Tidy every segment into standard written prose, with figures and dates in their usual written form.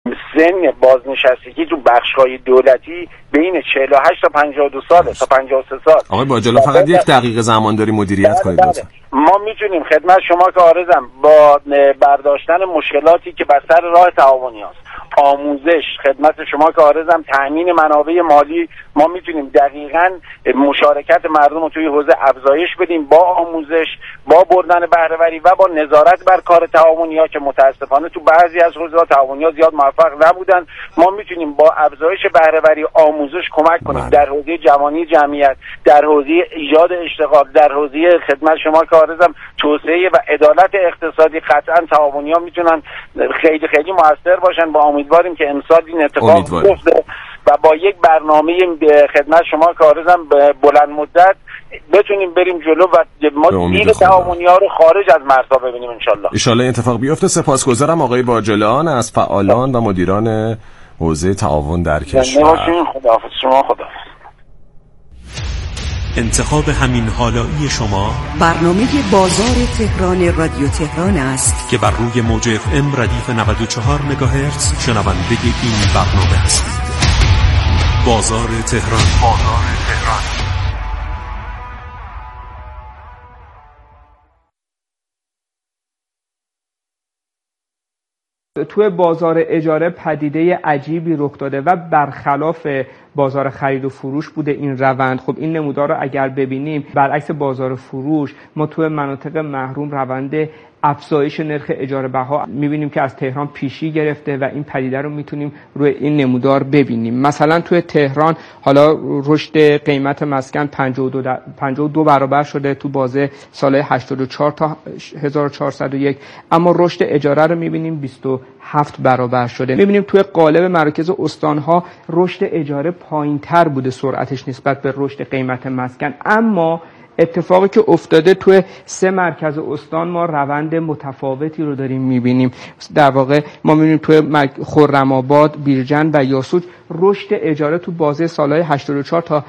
سن بازنشستگی تو بخش‌های دولتی بین 48 تا 52 ساله تا 53 سال. آقای باجلو فقط یک دقیقه زمان داری مدیریت کنید لطفا. ما میتونیم خدمت شما که عارضم با برداشتن مشکلاتی که بر راه تعاونی هست، آموزش، خدمت شما که عارضم تامین منابع مالی، ما میتونیم دقیقاً مشارکت مردم رو توی حوزه افزایش بدیم با آموزش، با بردن بهره‌وری و با نظارت بر کار تعاونی‌ها که متاسفانه تو بعضی از حوزه‌ها تعاونی‌ها زیاد موفق نبودن. ما میتونیم با افزایش بهره‌وری آموزش کمک کنیم در حوزه جوانی جمعیت، در حوزه ایجاد اشتغال، در حوزه خدمت شما که عارضم توسعه و عدالت اقتصادی. قطعاً تعاونی‌ها میتونن خیلی خیلی موثر باشن. با امیدواریم که امسال این اتفاق بیفته و با یک برنامه خدمت شما که عارضم بلند مدت بتونیم بریم جلو و ما دید تعاونی‌ها رو خارج از مرزها ببینیم انشالله این اتفاق بیفته. سپاسگزارم آقای باجلان از فعالان و مدیران حوزه تعاون در کشور. خداحافظ شما. خداحافظ. انتخاب همین حالایی شما برنامه بازار تهران رادیو تهران است که بر روی موج FM ردیف 94 مگاهرتز شنونده این برنامه هستید. بازار تهران. توی بازار اجاره پدیده عجیبی رخ داده و برخلاف بازار خرید و فروش بوده این روند. خب این نمودار رو اگر ببینیم برعکس بازار فروش، ما توی مناطق محروم روند افزایش نرخ اجاره بها می‌بینیم که از تهران پیشی گرفته و این پدیده رو می‌تونیم روی این نمودار ببینیم. مثلا توی تهران حالا رشد قیمت مسکن 52 برابر شده تو بازه سال 84 تا 1401، اما رشد اجاره رو می‌بینیم 27 برابر شده. می‌بینیم توی قالب مراکز استان‌ها رشد اجاره پایین‌تر بوده سرعتش نسبت به رشد قیمت مسکن، اما اتفاقی که افتاده توی 3 مرکز استان ما روند متفاوتی رو داریم میبینیم. در واقع ما میبینیم توی خرم‌آباد، بیرجند و یاسوج رشد اجاره تو بازه سالهای 84 تا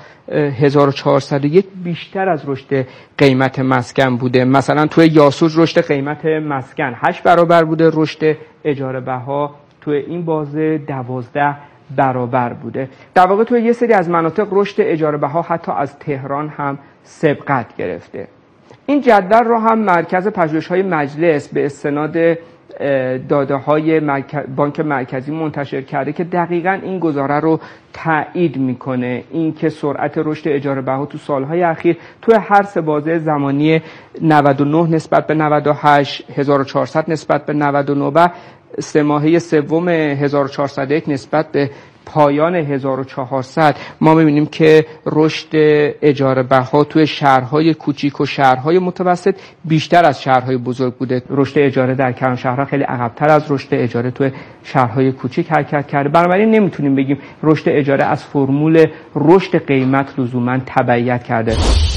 1401 بیشتر از رشد قیمت مسکن بوده. مثلا توی یاسوج رشد قیمت مسکن 8 برابر بوده، رشد اجاره بها توی این بازه 12 برابر بوده. در واقع توی یه سری از مناطق رشد اجاره بها حتی از تهران هم سبقت گرفته. این جدول رو هم مرکز پژوهش‌های مجلس به استناد داده‌های بانک مرکزی منتشر کرده که دقیقاً این گزاره رو تایید میکنه، این که سرعت رشد اجاره بها تو سالهای اخیر توی هر 3 بازه زمانی 99 نسبت به 98، 1400 نسبت به 99 و 3 ماهه سوم 1401 نسبت به پایان 1400 ما می‌بینیم که رشد اجاره بها توی شهرهای کوچیک و شهرهای متوسط بیشتر از شهرهای بزرگ بوده. رشد اجاره در کلان شهرها خیلی عقب‌تر از رشد اجاره توی شهرهای کوچیک حرکت کرده. بنابراین نمیتونیم بگیم رشد اجاره از فرمول رشد قیمت لزوماً تبعیت کرده.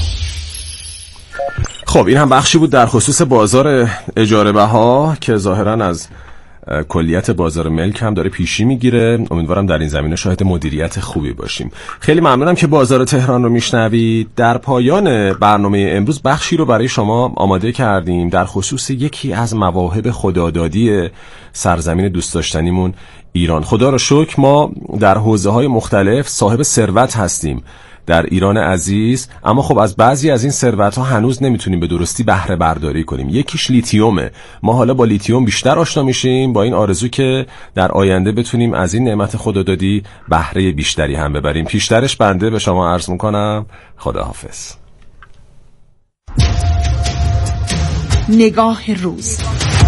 خب این هم بخشی بود در خصوص بازار اجاره بها که ظاهراً از کلیت بازار ملک هم داره پیشی میگیره. امیدوارم در این زمینه شاهد مدیریت خوبی باشیم. خیلی ممنونم که بازار تهران رو میشنوید. در پایان برنامه امروز بخشی رو برای شما آماده کردیم در خصوص یکی از مواهب خدادادی سرزمین دوست داشتنیمون ایران. خدا رو شکر ما در حوزه‌های مختلف صاحب ثروت هستیم در ایران عزیز، اما خب از بعضی از این ثروت‌ها هنوز نمیتونیم به درستی بهره برداری کنیم. یکیش لیتیومه. ما حالا با لیتیوم بیشتر آشنا میشیم با این آرزو که در آینده بتونیم از این نعمت خدادادی بهره بیشتری هم ببریم. پیشترش بنده به شما عرض میکنم خداحافظ. نگاه روز.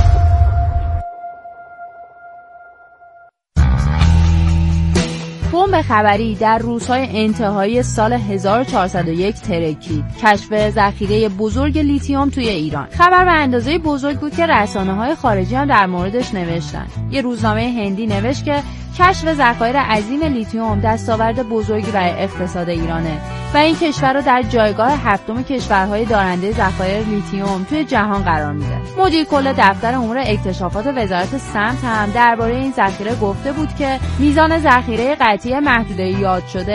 بمب خبری در روزهای انتهایی سال 1401 ترکید. کشف ذخیره بزرگ لیتیوم توی ایران. خبر به اندازه بزرگ بود که رسانه‌های خارجی هم در موردش نوشتن. یه روزنامه هندی نوشت که کشف ذخایر عظیم لیتیوم دستاورد بزرگی برای اقتصاد ایرانه و این کشور رو در جایگاه 7 کشورهای دارنده ذخایر لیتیوم توی جهان قرار میده. مدیر کل دفتر امور اکتشافات وزارت سمت هم درباره این ذخیره گفته بود که میزان ذخیره قطعی محدوده یاد شده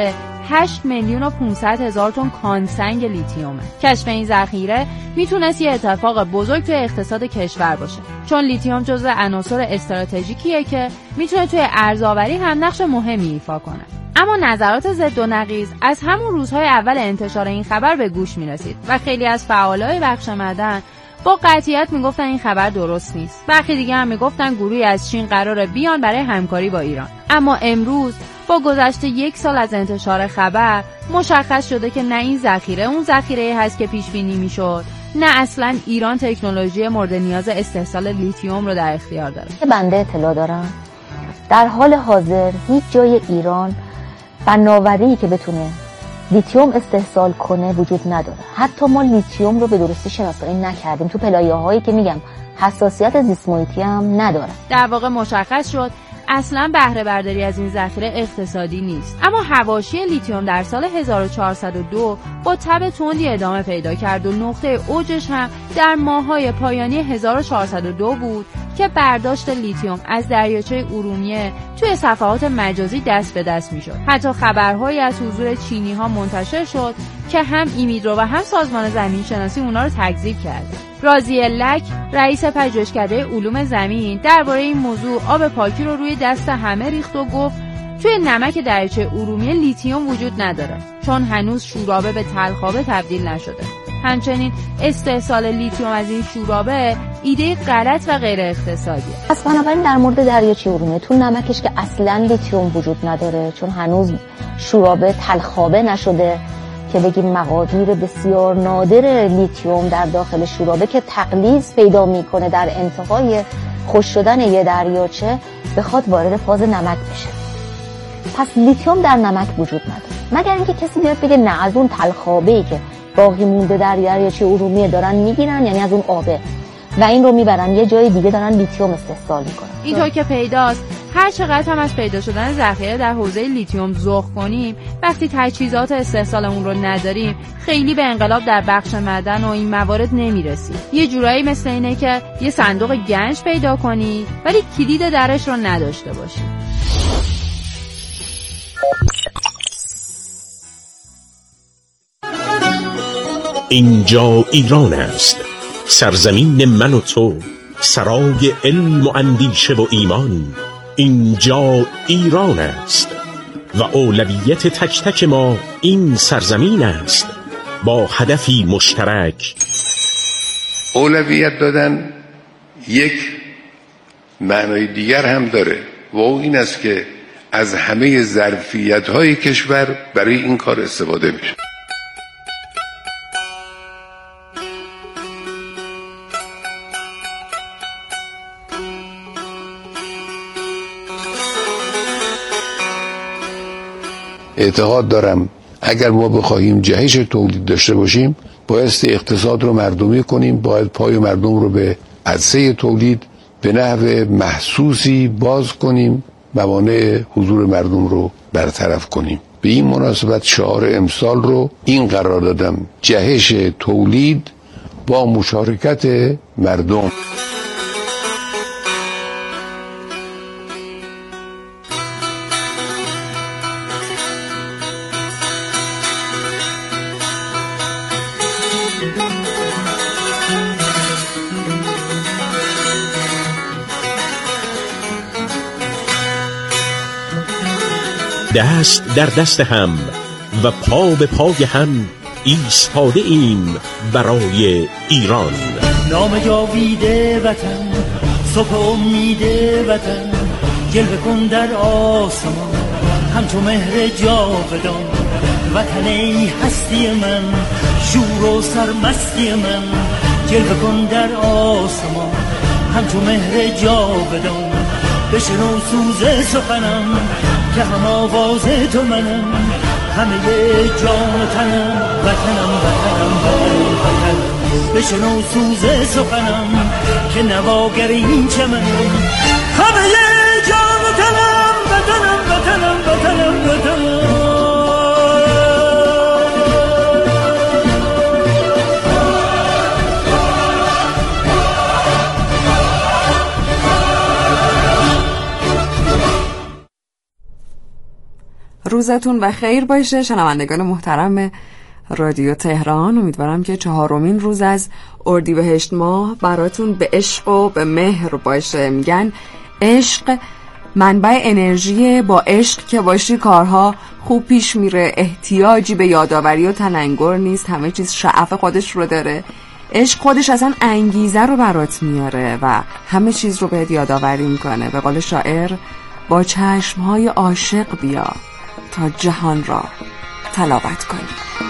8,500,000 تن کانسنگ لیتیومه. کشف این ذخیره میتونست یه اتفاق بزرگ توی اقتصاد کشور باشه، چون لیتیوم جزو عناصر استراتژیکیه که میتونه توی ارزآوری هم نقش مهمی ایفا کنه. اما نظرات ضد و نقیض از همون روزهای اول انتشار این خبر به گوش میرسید و خیلی از فعالای بخش معدن با قطعیت میگفتن این خبر درست نیست. برخی دیگه هم میگفتن گروهی از چین قراره بیان برای همکاری با ایران. اما امروز با گذشت 1 سال از انتشار خبر مشخص شده که نه این ذخیره اون ذخیره هست که پیش بینی میشد، نه اصلا ایران تکنولوژی مورد نیاز استحصال لیتیوم رو در اختیار داره. بنده اطلاع دارم در حال حاضر هیچ جای ایران فناوری که بتونه لیتیوم استحصال کنه وجود نداره. حتی ما لیتیوم رو به درستی شناسایی نکردیم. تو پلایه‌هایی که میگم حساسیت زیست محیطی هم نداره. در واقع مشخص شد اصلا بهره برداری از این ذخیره اقتصادی نیست. اما حواشی لیتیوم در سال 1402 با تب تندی ادامه پیدا کرد و نقطه اوجش هم در ماه‌های پایانی 1402 بود که برداشت لیتیوم از دریاچه ارومیه توی صفحات مجازی دست به دست میشد. حتی خبرهایی از حضور چینی‌ها منتشر شد که هم ایمیدرو و هم سازمان زمین شناسی اونا رو تکذیب کرد. راضیه لک، رئیس پژوهشکده علوم زمین، درباره این موضوع آب پاکی رو روی دست همه ریخت و گفت توی نمک دریاچه ارومیه لیتیوم وجود نداره، چون هنوز شورابه به تلخابه تبدیل نشده. همچنین استحصال لیتیوم از این شورابه ایده غلط و غیر اقتصادیه. پس بنابراین در مورد دریاچه ارومیه تو نمکش که اصلا لیتیوم وجود نداره، چون هنوز شورابه تلخابه نشده که بگیم مقادیر بسیار نادر لیتیوم در داخل شورابه که تقلیص پیدا میکنه در انتهای خشک شدن یه دریاچه بخواد وارد فاز نمک بشه. پس لیتیوم در نمک وجود نداره، مگر اینکه کسی بیاد بگه نه از اون تلخابه‌ای که باقی مونده در دریاچه ارومیه دارن میگیرن، یعنی از اون آبه و این رو میبرن یه جای دیگه دارن لیتیوم استحصال میکنن. اینطور که پیداست هر چقدر هم از پیدا شدن ذخیره در حوزه لیتیوم ذوق کنیم، وقتی تجهیزات استحصال اون رو نداریم خیلی به انقلاب در بخش معدن و این موارد نمیرسیم. یه جورایی مثل اینه که یه صندوق گنج پیدا کنی ولی کلید درش رو نداشته باشی. اینجا ایران است، سرزمین من و تو، سرای علم و اندیشه و ایمان. اینجا ایران است و اولویت تک تک ما این سرزمین است، با هدفی مشترک. اولویت دادن یک معنای دیگر هم داره و این است که از همه ظرفیت‌های کشور برای این کار استفاده میشه. اعتقاد دارم اگر ما بخواهیم جهش تولید داشته باشیم بایستی اقتصاد رو مردمی کنیم، باید پای مردم رو به عرصه تولید به نحو محسوسی باز کنیم، موانع حضور مردم رو برطرف کنیم. به این مناسبت شعار امسال رو این قرار دادم: جهش تولید با مشارکت مردم. دست در دست هم و پا به پای هم ایستاده ایم برای ایران. نام جاویده وطن، صبح امید وطن، جلوه کن در آسمان همچو مهر جاودان. وطن ای هستی من، شور و سرمستی من، جلوه کن در آسمان همچو مهر جاودان. بشنو سوز سخنم که هم آواز تو منم، همه جان و تنم، وطنم وطنم وطنم وطنم. بشنو سوز سخنم که نواگر این چمنم، همه جان و تنم، وطنم وطنم وطنم وطنم. روزتون بخیر باشه شنوندگان محترم رادیو تهران. امیدوارم که 4مین روز از اردیبهشت ماه براتون به عشق و به مهر باشه. میگن عشق منبع انرژی، با عشق که باشی کارها خوب پیش میره، احتیاجی به یادآوری و تلنگر نیست، همه چیز شعف خودش رو داره. عشق خودش اصلا انگیزه رو برات میاره و همه چیز رو بهت یادآوری میکنه. به قول شاعر با چشمهای عاشق بیا تا جهان را تلاوت کنی.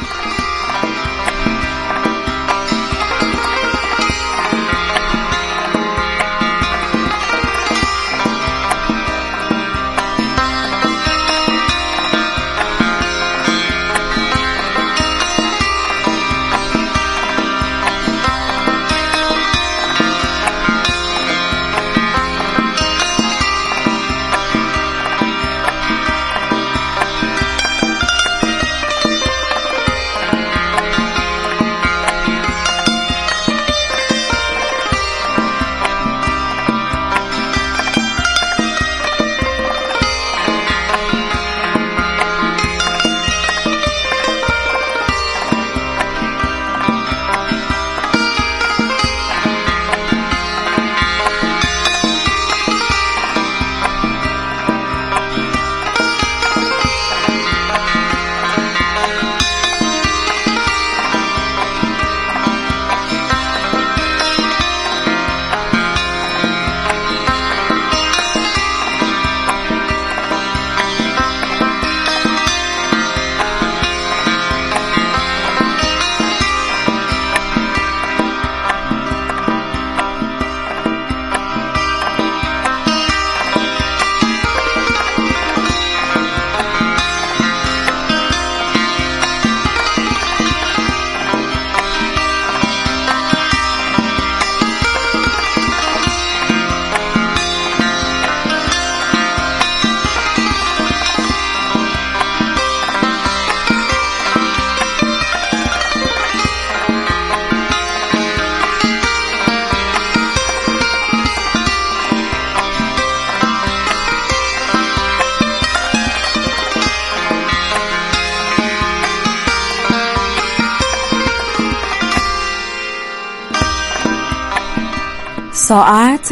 ساعت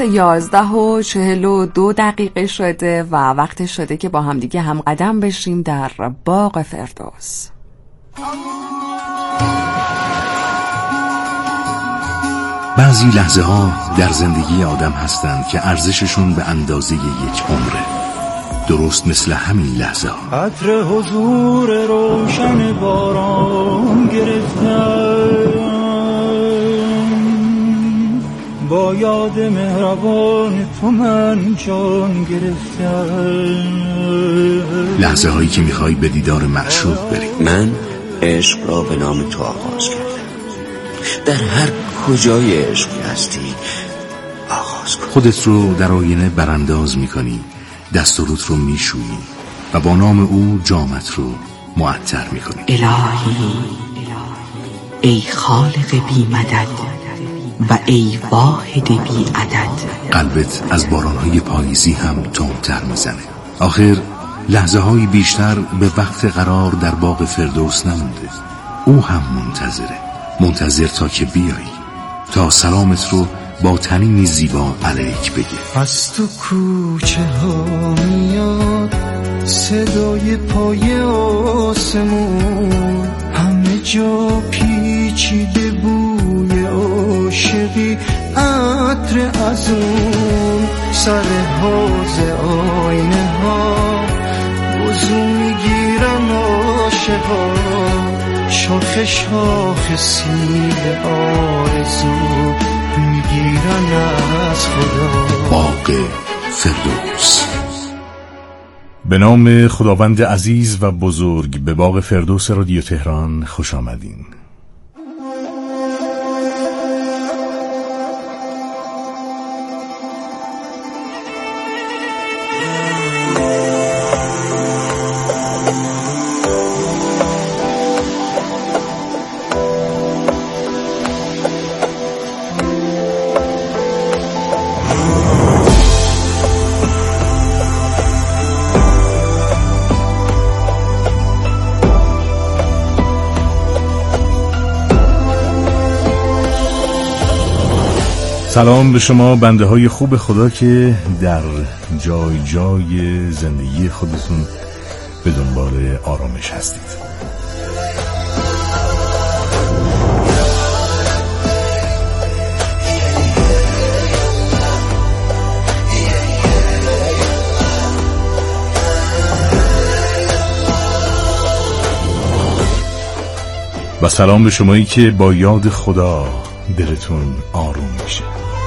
11:42 شده و وقت شده که با همدیگه هم قدم بشیم در باغ فردوس. بعضی لحظه ها در زندگی آدم هستند که ارزششون به اندازه یک عمره، درست مثل همین لحظه ها. عطر حضور روشن باران گرفتم، با یاد مهربان تو من جان گرفتم. لحظه هایی که میخوای به دیدار معشوق بری. من عشق را به نام تو آغاز کردم، در هر کجای عشقی هستی آغاز کن. خودت رو در آینه برانداز میکنی، دست و روت رو میشویی و با نام او جامت رو معطر میکنی. الهی ای خالق بی مدد و ای واحد بی عدد. قلبت از بارانهای پاییزی هم تندتر میزنه. آخر لحظه های بیشتر به وقت قرار در باغ فردوس نمونده. او هم منتظر تا که بیایی، تا سلامت رو با تنینی زیبا علیک بگه. از تو کوچه ها میاد صدای پای آسمون، همه جا پیچیده بوی عاشقی، عطر از اون سر حوض آینه ها وضو میگیرن عاشقا، شاخ شاخ سیل آرزو میگیرن از خدا. باغ فردوس. به نام خداوند عزیز و بزرگ، به باغ فردوس رادیو تهران خوش آمدین. سلام به شما بنده های خوب خدا که در جای جای زندگی خودتون به دنبال آرامش هستید. و سلام به شمایی که با یاد خدا دلتون آروم میشه.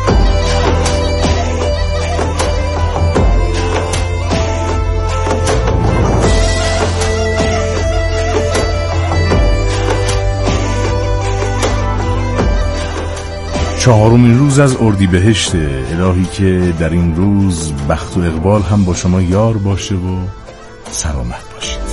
چهارمین روز از اردیبهشت، الهی که در این روز بخت و اقبال هم با شما یار باشه و سلامت باشید.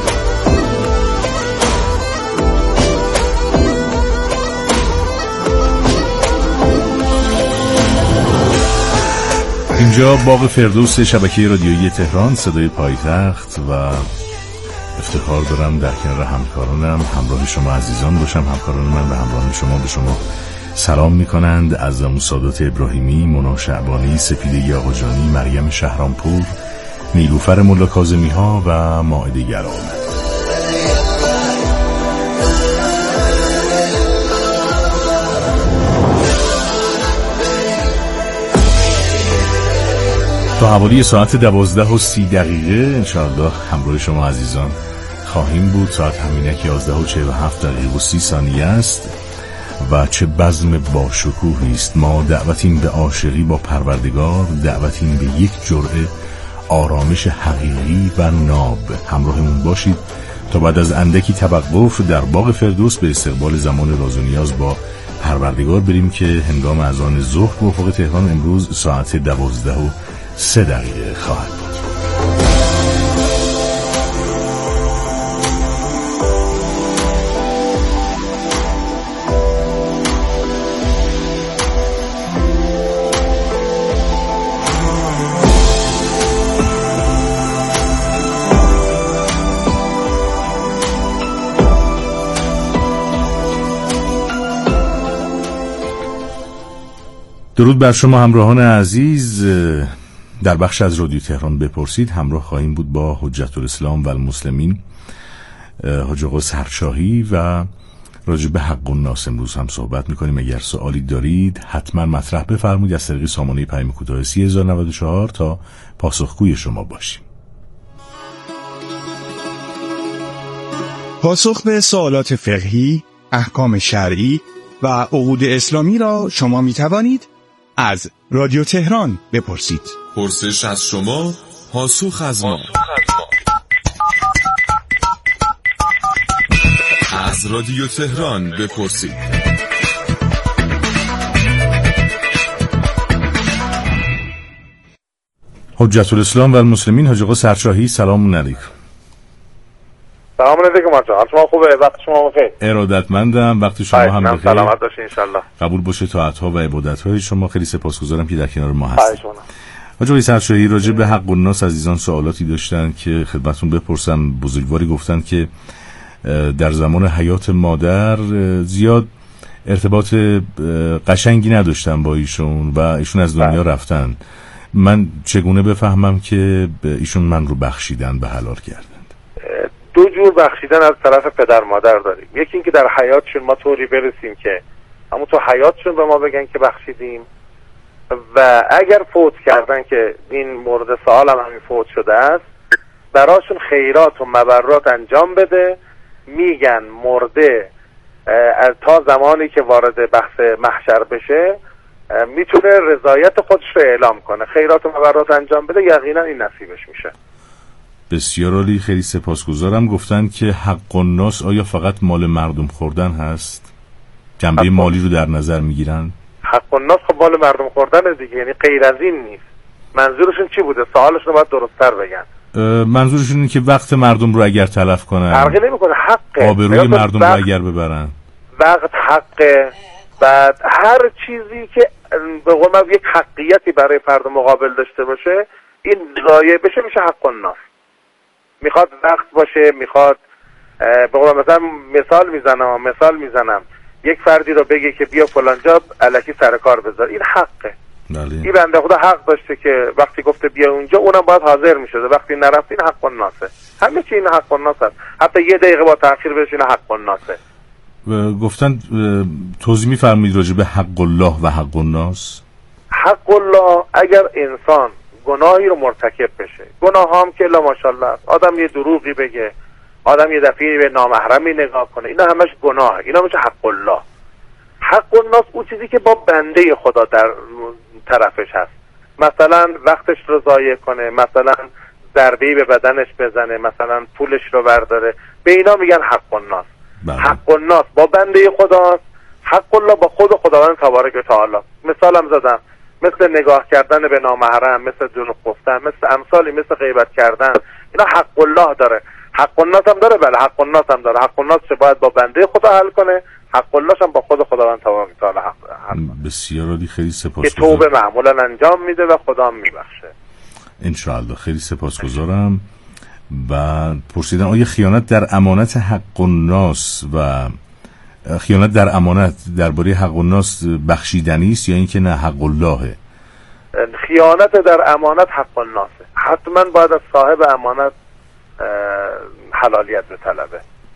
اینجا باغ فردوس شبکه رادیویی تهران، صدای پایتخت، و افتخار دارم در کنار همکارانم همراه شما عزیزان باشم. همکاران من به همراه شما به شما سلام میکنند. از سادات ابراهیمی، مونا شعبانی، سپیده یاغوجانی، مریم شهرامپور، نیلوفر ملا کاظمی ها و مائده گرامی. تا حوالی ساعت 12:30 انشاءالله همراه شما عزیزان خواهیم بود. ساعت همینک 11:47 است و چه بزم با شکوهی است. ما دعوتیم به عاشقی با پروردگار، دعوتیم به یک جرعه آرامش حقیقی و ناب. همراهمون باشید تا بعد از اندکی توقف در باغ فردوس به استقبال زمان راز و نیاز با پروردگار بریم که هنگام اذان ظهر به افق تهران امروز ساعت 12:03 خواهد بود. درود بر شما همراهان عزیز. در بخش از رادیو تهران بپرسید همراه خواهیم بود با حجت الاسلام و المسلمین حاج آقا سرشاهی و راجع به حق الناس امروز هم صحبت میکنیم. اگر سوالی دارید حتما مطرح بفرمایید از طریق سامانه پیام کوتاه 3094 تا پاسخگوی شما باشیم. پاسخ به سوالات فقهی، احکام شرعی و عقود اسلامی را شما می توانید از رادیو تهران بپرسید. پرسش از شما، پاسخ از ما. از رادیو تهران بپرسید. حجت الاسلام و المسلمین حاج آقا سرشاهی، سلام علیکم. سلام علیکم حاج آقا، شما خوبه؟ وقت شما بخیر. ارادتمندم، وقت شما هم بخیر. سلامت باشید ان شاء الله. قبول باشه طاعت‌ها و عبادت‌های شما. خیلی سپاسگزارم که در کنار ما هستید. حاج آقا سرشاهی، راجع به حق الناس عزیزان سوالاتی داشتن که خدمتتون بپرسم. بزرگواری گفتن که در زمان حیات مادر زیاد ارتباط قشنگی نداشتن با ایشون و ایشون از دنیا رفتن. من چگونه بفهمم که ایشون من رو بخشیدن، به حلال کردند؟ دو جور بخشیدن از طرف پدر مادر داریم. یکی این که در حیاتشون ما طوری برسیم که همون تو حیاتشون به ما بگن که بخشیدیم، و اگر فوت کردن که این مورد سوال هم همین فوت شده است، براشون خیرات و مبرات انجام بده. میگن مرده تا زمانی که وارد بحث محشر بشه میتونه رضایت خودش رو اعلام کنه، خیرات و مبرات انجام بده، یقینا این نصیبش میشه. بسیار عالی، خیلی سپاسگزارم. گفتن که حق الناس آیا فقط مال مردم خوردن هست؟ جنبه مالی رو در نظر میگیرن؟ حق الناس خب مال مردم خوردن دیگه، یعنی غیر از این نیست. منظورشون چی بوده؟ سوالشون رو باید درست‌تر بگن. منظورشون اینه که وقت مردم رو اگر تلف کنن، فرقی نمیکنه، حقه. آبروی مردم رو اگر ببرن، وقت حقه. بعد هر چیزی که به قول من یک حقیقتی برای فرد مقابل داشته باشه، این ضایع بشه، میشه حق الناس. میخواد وقت باشه، میخواد به قول مثلا مثال میزنم یک فردی رو بگه که بیا فلانجا الکی سر کار بذار، این حقه. این بنده خدا حق داشته که وقتی گفته بیا اونجا اونم باید حاضر میشده، وقتی نرفت این حق الناسه. همه چی این حق الناس هست، حتی یه دقیقه با تأخیر بشه این حق الناسه. گفتن توضیح می‌فرمایید راجع به حق الله و حق الناس؟ حق الله اگر انسان گناهی رو مرتکب بشه، گناه هم که الا ماشاءالله، آدم یه دروغی بگه، آدم یه دفعه به نامحرمی نگاه کنه، اینا همش گناهه، اینا میشه حق الله. حق الناس اون چیزی که با بنده خدا در طرفش هست، مثلا وقتش رو ضایع کنه، مثلا ضربه‌ای به بدنش بزنه، مثلا پولش رو برداره، به اینا میگن حق الناس. حق الناس با بنده خداست، حق الله با خود خداوند تبارک و تعالی. مثالم زدم، مثل نگاه کردن به نامحرم، مثل دروغ گفتن، مثل امثالی مثل غیبت کردن، اینا حق الله داره. حق الناس هم داره، بله حق الناس هم داره. حق الناس چه باید با بنده خدا حل کنه، حق الله هم با خود خداوند تبارک و تعالی حل. بسیار عالی، خیلی سپاسگزارم. که توبه معمولا انجام میده و خدا میبخشه ان شاء الله. خیلی سپاسگزارم. و پرسیدن آیا خیانت در امانت حق الناس و خیانت در امانت درباره حق الناس بخشیدنی است یا اینکه نه حق اللهه؟ خیانت در امانت حق الناسه، حتما باید از صاحب امانت حلالیت بطلبه.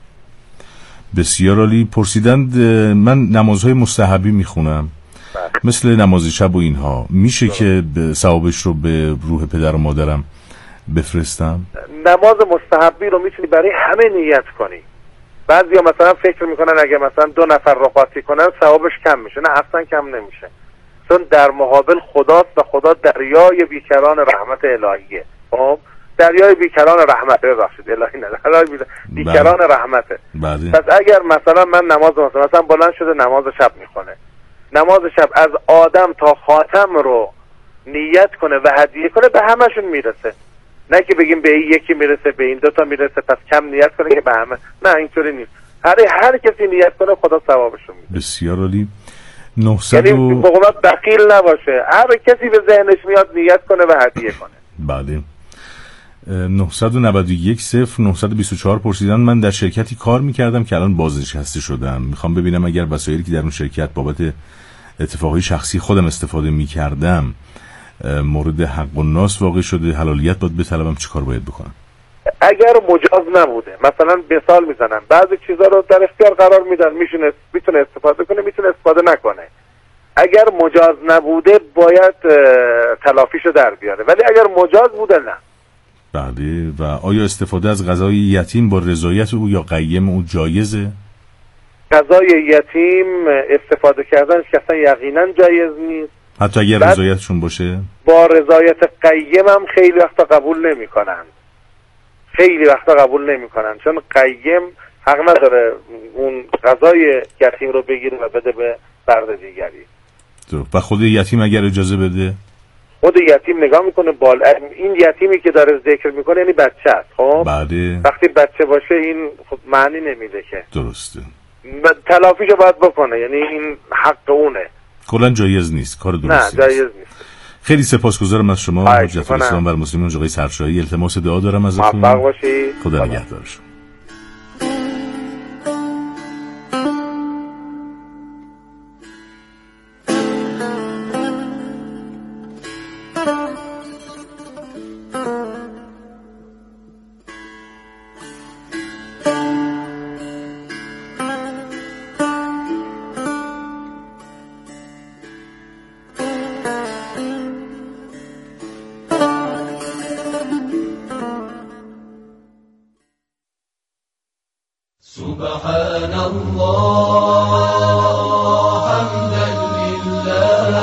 بسیار عالی. پرسیدند من نمازهای مستحبی میخونم مثل نماز شب و اینها، میشه که ثوابش رو به روح پدر و مادرم بفرستم؟ نماز مستحبی رو میتونی برای همه نیت کنی. بعضیا مثلا فکر میکنن اگه مثلا 2 نفر رو قاطی کنن ثوابش کم میشه، نه اصلا کم نمیشه، چون در مقابل خداست و خدا دریای بیکران رحمت الهیه. خب دریای بیکران رحمت، ببخشید الهی نه، دریای بیکران رحمته. پس اگر مثلا من نماز مثلا بلند شده نماز شب میخونه، نماز شب از آدم تا خاتم رو نیت کنه و هدیه کنه، به همشون میرسه. نه که بگیم به این یکی میرسه، به این 2 تا میرسه پس کم نیت کنه که به همه، نه اینطوری نیست. هر کسی نیت کنه خدا ثوابشو میده. بسیار عالی. یعنی به قولت بخیل نباشه، هر کسی به ذهنش میاد نیت کنه و هدیه کنه. بله. 991-0924 پرسیدن من در شرکتی کار میکردم که الان بازنشسته شدم، میخوام ببینم اگر وسایلی که در اون شرکت بابت اتفاقی شخصی خودم استفاده میکردم مورد حق الناس واقع شده، حلالیت باید بطلبم، چی کار باید بکنم؟ اگر مجاز نبوده، مثلا مثال میزنم، بعضی چیزا رو در اختیار قرار میدن، میتونه استفاده کنه، میتونه استفاده نکنه. اگر مجاز نبوده باید تلافیشو در بیاره، ولی اگر مجاز بوده نه. بله. و آیا استفاده از غذای یتیم با رضایت او یا قیم او جایزه؟ غذای یتیم استفاده کردنش که اصلا یقینا جایز نیست، حتی اگر رضایتشون باشه. با رضایت قیم هم خیلی وقتا قبول نمیکنن، چون قیم حق نداره اون غذای یتیم رو بگیره و بده به فرد دیگری. و خود یتیم اگر اجازه بده، خود یتیم نگاه میکنه این یتیمی که داره ذکر میکنه یعنی بچه است. خب بعد وقتی بچه باشه این خب معنی نمیده که درسته، تلافیشو باید بکنه، یعنی این حق اونه، کلا جایز نیست، کار درستی نه جایز نیست. خیلی سپاسگزارم از شما حجت الاسلام بر مسلمین آقای سرشاهی. التماس دعا دارم ازتون. موفق باشید. خدا نگهدارش. سبحان الله حمدا لله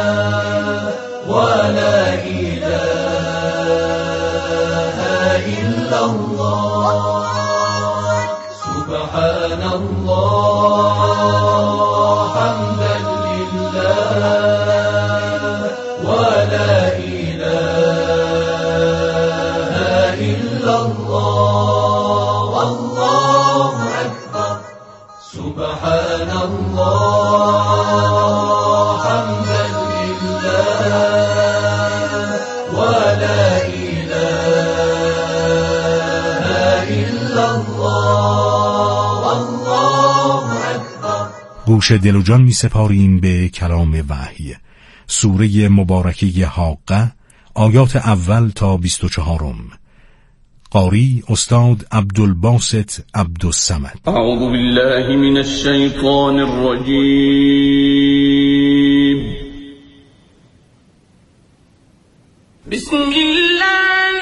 ولا إله إلا الله سبحان الله حمدا لله ولا إله إلا الله والله أكبر سبحان الله حمدا لله ولا إله إلا الله والله أكبر. گوش دل و جان می سپاریم به کلام وحی، سوره مبارکه حاقه، آیات اول تا 24. قاری استاد عبدالباسط عبدالصمد. اعوذ بالله من الشیطان الرجیم. بسم الله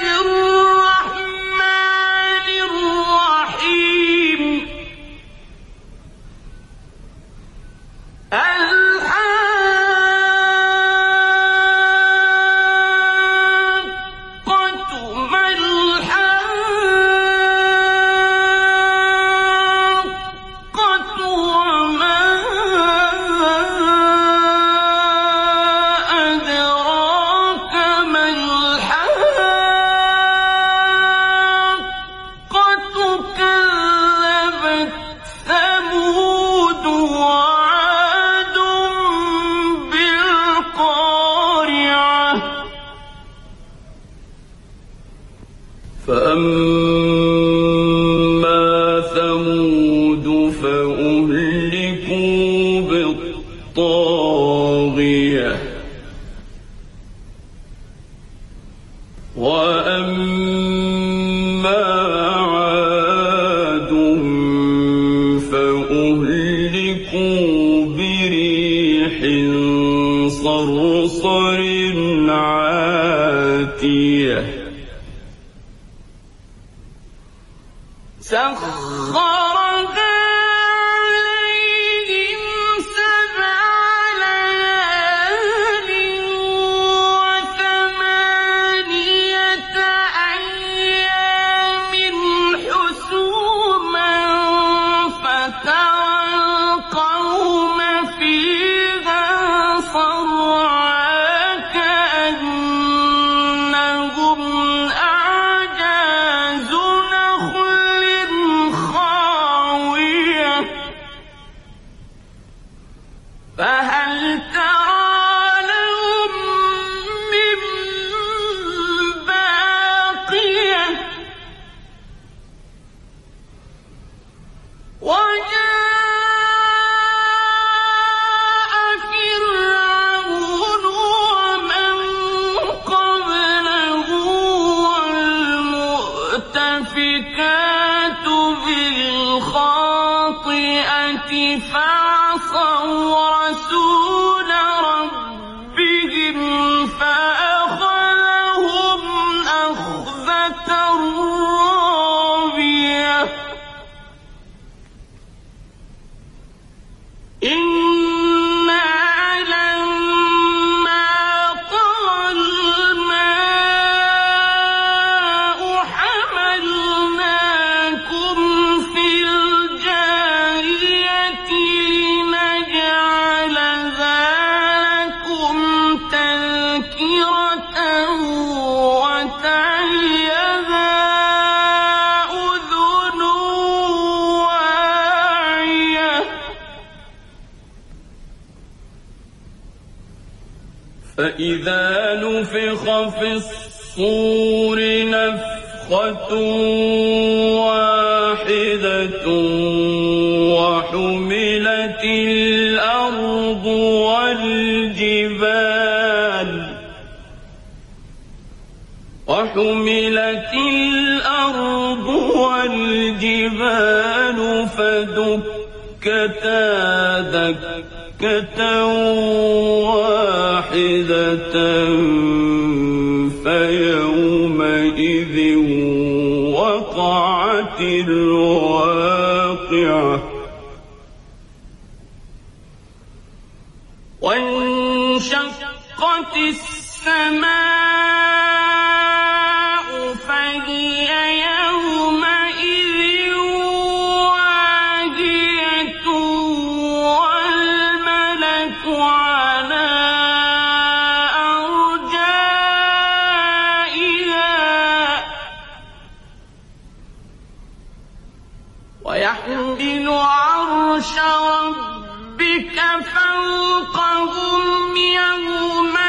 الرحمن الرحیم. فأما ثمود فأهلكوا بالطاغية وأما عاد فأهلكوا بريح صرصر عاتية سخرها عليهم 7 ليال و8 أيام حسوما فترى القوم فيها صرعا كأنهم أعجاز نخل خاوية فهل ترى لهم من باقية وجاء فرعون ومن قبله والمؤتفكات بالخاطئة فعصوا رسول ربهم فأخذهم أخذة رابية إنا لما طغى الماء حملناكم في الجارية لنجعلها لكم تذكرة وتعيها أذن واعية فإذا نفخ في الصور نفخة واحدة وحملت الأرض والجبال فدكتا دكة واحدة فيومئذ وقعت الواقعة وانشقت السماء فهي يومئذ واهية والملك على أرجائها ويحمل عرش ربك فوقهم يومئذ